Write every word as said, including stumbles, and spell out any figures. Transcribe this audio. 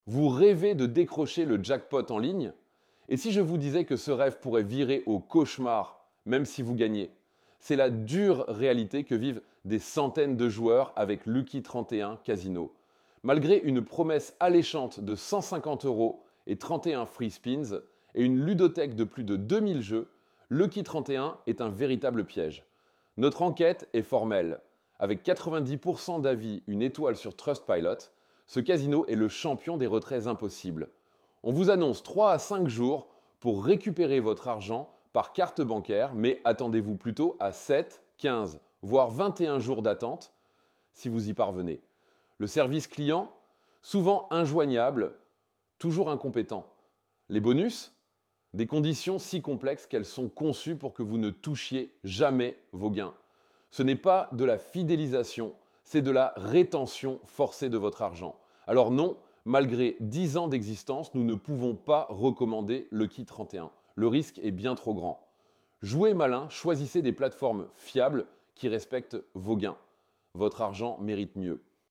Vous rêvez de décrocher le jackpot en ligne? Et si je vous disais que ce rêve pourrait virer au cauchemar, même si vous gagnez? C'est la dure réalité que vivent des centaines de joueurs avec Lucky trente et un Casino. Malgré une promesse alléchante de cent cinquante euros et trente et un free spins et une ludothèque de plus de deux mille jeux, Lucky trente et un est un véritable piège. Notre enquête est formelle. Avec quatre-vingt-dix pour cent d'avis, une étoile sur Trustpilot, ce casino est le champion des retraits impossibles. On vous annonce trois à cinq jours pour récupérer votre argent par carte bancaire, mais attendez-vous plutôt à sept, quinze, voire vingt et un jours d'attente si vous y parvenez. Le service client, souvent injoignable, toujours incompétent. Les bonus, des conditions si complexes qu'elles sont conçues pour que vous ne touchiez jamais vos gains. Ce n'est pas de la fidélisation, c'est de la rétention forcée de votre argent. Alors non, malgré dix ans d'existence, nous ne pouvons pas recommander Lucky trente et un. Le risque est bien trop grand. Jouez malin, choisissez des plateformes fiables qui respectent vos gains. Votre argent mérite mieux.